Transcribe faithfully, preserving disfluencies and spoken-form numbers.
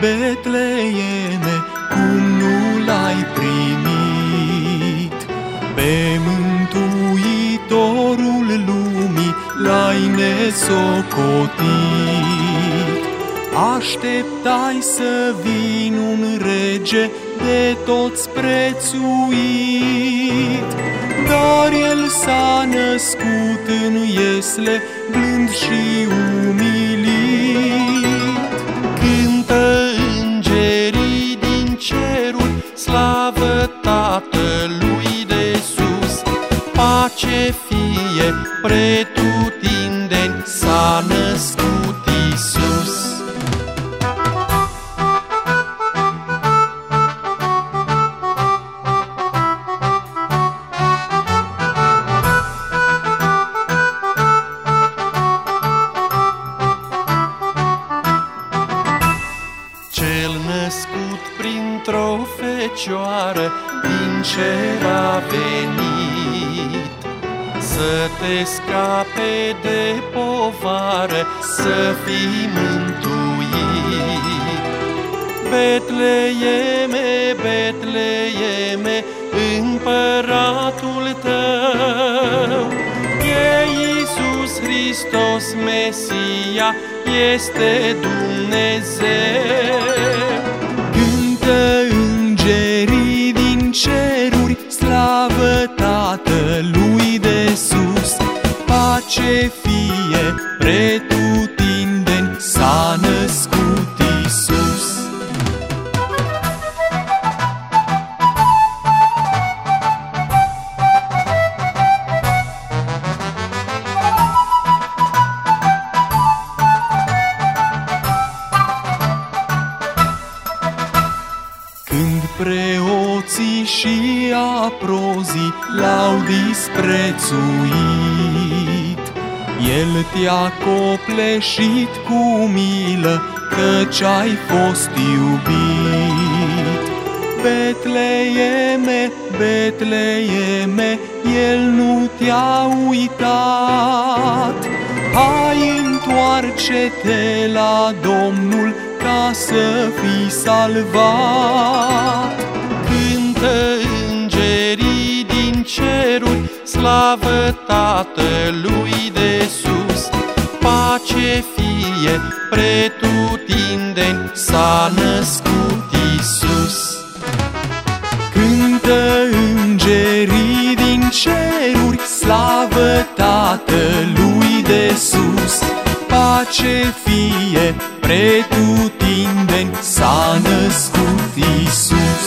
Betleeme, cum nu l-ai primit? Pe Mântuitorul lumii l-ai nesocotit. Așteptai să vină un rege de toți prețuit, dar el s-a născut în iesle, blând și umilit. Cântă îngerii din ceruri, slavă Tatălui de sus, pace fie pretutindeni, s-a născut Iisus. Cel născut printr-o fecioară din cer a venit, să te scape de povară, să fii mântuit. Betleeme, Betleeme, împăratul tău e Iisus Hristos, Mesia, este Dumnezeu. Cântă îngerii din ceruri, slavă Tatălui de sus, pace fie pretutindeni, s-a născut Iisus. Când preoții și aprozii l-au disprețuit, el te-a copleșit cu milă, căci ai fost iubit. Betleeme, Betleeme, el nu te-a uitat. Hai, întoarce-te la Domnul, ca să fii salvat. Cântă îngerii din ceruri, slavă Tatălui de sus, pace fie pretutindeni, s-a născut Iisus. Cântă îngerii din ceruri, slavă Tatălui de sus, pace fie pretutindeni, s-a născut Iisus.